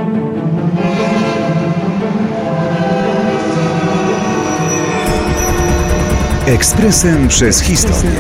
Ekspresem przez historię.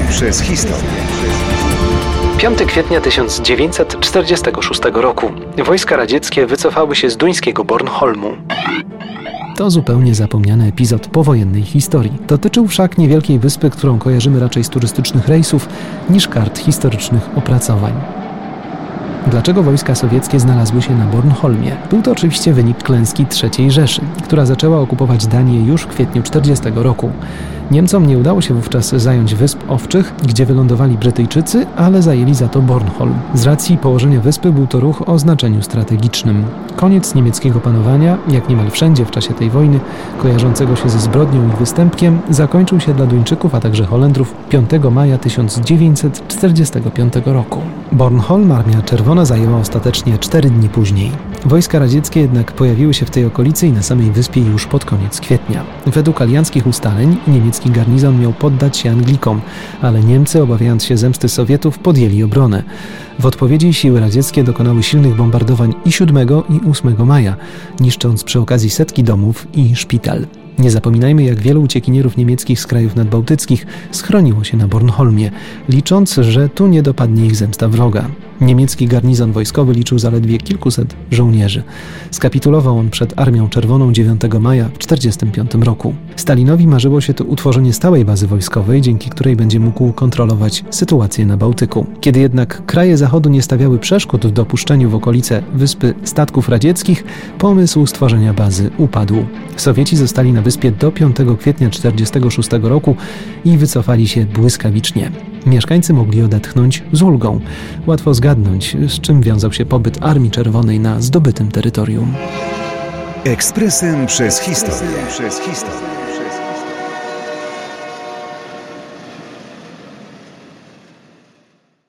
5 kwietnia 1946 roku wojska radzieckie wycofały się z duńskiego Bornholmu. To zupełnie zapomniany epizod powojennej historii. Dotyczył wszak niewielkiej wyspy, którą kojarzymy raczej z turystycznych rejsów niż kart historycznych opracowań. Dlaczego wojska sowieckie znalazły się na Bornholmie? Był to oczywiście wynik klęski III Rzeszy, która zaczęła okupować Danię już w kwietniu 1940 roku. Niemcom nie udało się wówczas zająć Wysp Owczych, gdzie wylądowali Brytyjczycy, ale zajęli za to Bornholm. Z racji położenia wyspy był to ruch o znaczeniu strategicznym. Koniec niemieckiego panowania, jak niemal wszędzie w czasie tej wojny, kojarzącego się ze zbrodnią i występkiem, zakończył się dla Duńczyków, a także Holendrów 5 maja 1945 roku. Bornholm Armia Czerwona zajęła ostatecznie 4 dni później. Wojska radzieckie jednak pojawiły się w tej okolicy i na samej wyspie już pod koniec kwietnia. Według alianckich ustaleń niemiecki garnizon miał poddać się Anglikom, ale Niemcy, obawiając się zemsty Sowietów, podjęli obronę. W odpowiedzi siły radzieckie dokonały silnych bombardowań i 7 i 8 maja, niszcząc przy okazji setki domów i szpital. Nie zapominajmy, jak wielu uciekinierów niemieckich z krajów nadbałtyckich schroniło się na Bornholmie, licząc, że tu nie dopadnie ich zemsta wroga. Niemiecki garnizon wojskowy liczył zaledwie kilkuset żołnierzy. Skapitulował on przed Armią Czerwoną 9 maja w 1945 roku. Stalinowi marzyło się tu utworzenie stałej bazy wojskowej, dzięki której będzie mógł kontrolować sytuację na Bałtyku. Kiedy jednak kraje Zachodu nie stawiały przeszkód w dopuszczeniu w okolice wyspy statków radzieckich, pomysł stworzenia bazy upadł. Sowieci zostali na wyspie do 5 kwietnia 1946 roku i wycofali się błyskawicznie. Mieszkańcy mogli odetchnąć z ulgą. Łatwo zgadnąć, z czym wiązał się pobyt Armii Czerwonej na zdobytym terytorium. Ekspresem przez historię.